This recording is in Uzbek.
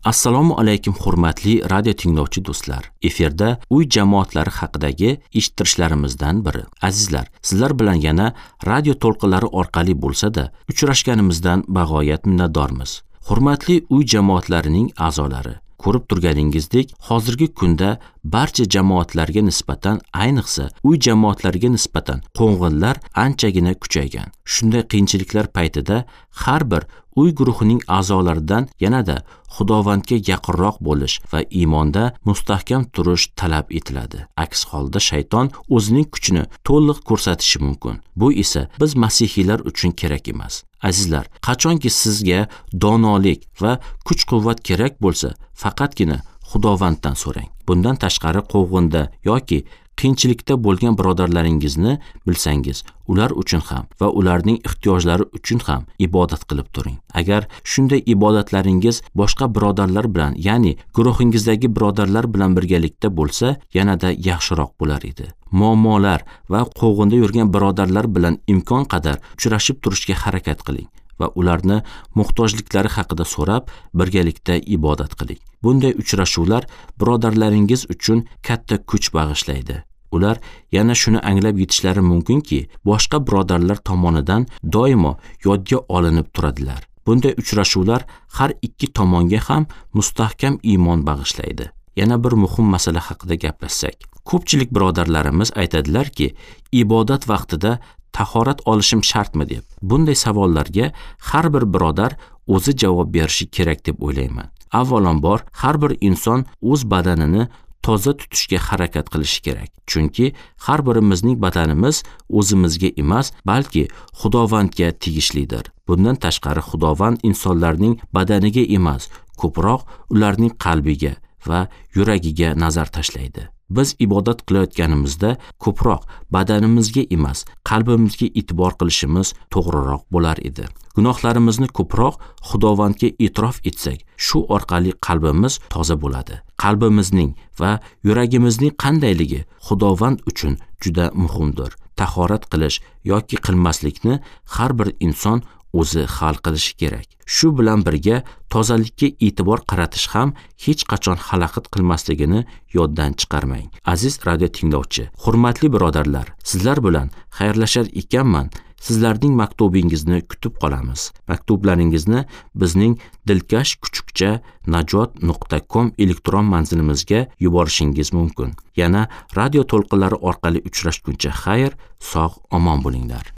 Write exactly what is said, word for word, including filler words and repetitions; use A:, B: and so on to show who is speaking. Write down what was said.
A: Assalomu alaykum hurmatli radio tinglovchi do'stlar. Efirda uy jamoatlari haqidagi eshittirishlarimizdan biri. Azizlar, sizlar bilan yana radio to'lqinlari orqali bo'lsa-da uchrashganimizdan bag'oyat minnatdormiz. Hurmatli uy jamoatlarining a'zolari, ko'rib turganingizdek, hozirgi kunda barcha jamoatlarga nisbatan, ayniqsa uy jamoatlariga nisbatan qo'ng'inlar anchagina kuchaygan. Shunday qiyinchiliklar paytida har bir uy guruhining a'zolaridan yanada Xudovandga yaqinroq bo'lish va iymonda mustahkam turish talab etiladi. Aks holda shayton o'zining kuchini to'liq ko'rsatishi mumkin. Bu esa biz masihiylar uchun kerak emas. Azizlar, qachonki sizga donolik va kuch-quvvat kerak bo'lsa, faqatgina Xudovanddan so'rang. Bundan tashqari quvg'inda yoki qiyinchilikda bo'lgan birodarlaringizni bilsangiz, ular uchun ham va ularning ehtiyojlari uchun ham ibodat qilib turing. Agar shunday ibodatlaringiz boshqa birodarlar bilan, ya'ni guruhingizdagi birodarlar bilan birgalikda bo'lsa, yanada yaxshiroq bo'lar edi. Muammolar va quvg'inda yurgan birodarlar bilan imkon qadar uchrashib turishga harakat qiling va ularni muhtojliklari haqida so'rab, birgalikda ibodat qiling. Bunday uchrashuvlar birodarlaringiz uchun katta kuch bag'ishlaydi. Ular yana shuni anglab yetishlari mumkinki, boshqa birodarlar tomonidan doimo yodga olinib turadilar. Bunday uchrashuvlar har ikki tomonga ham mustahkam iymon bag'ishlaydi. Yana bir muhim masala haqida gaplashsak. Ko'pchilik birodarlarimiz aytadilar-ki, ibodat vaqtida tahorat olishim shartmi deb. Bunday savollarga har bir birodar o'zi javob berishi kerak deb o'ylayman. Avvalambor, har bir inson o'z badanini toza tutishga harakat qilishi kerak. Chunki har birimizning badanimiz o'zimizga emas, balki Xudovandga tegishlidir. Bundan tashqari Xudovand insonlarning badaniga emas, ko'proq ularning qalbiga va yuragiga nazar tashlaydi. Biz ibodat qilayotganimizda ko'proq badanimizga emas, qalbimizga e'tibor qilishimiz to'g'riroq bo'lar edi. Gunohlarimizni ko'proq Xudovandga e'tirof etsak, shu orqali qalbimiz toza bo'ladi. Qalbimizning va yuragimizning qandayligi Xudovand uchun juda muhimdir. Tahorat qilish yoki qilmaslikni har bir inson o'zi hal qilishi kerak. Shu bilan birga tozalikka e'tibor qaratish ham hech qachon xalaqit qilmasligini yoddan chiqarmang. Aziz radio tinglovchi, hurmatli birodarlar, sizlar bilan xayrlashar ekanman. Sizlarning maktubingizni kutib qolamiz. Maktublaringizni bizning dilkash kuchukcha najot nuqta com elektron manzilimizga yuborishingiz mumkin. Yana radio to'lqinlari orqali uchrashguncha xayr, sog' omon bo'linglar.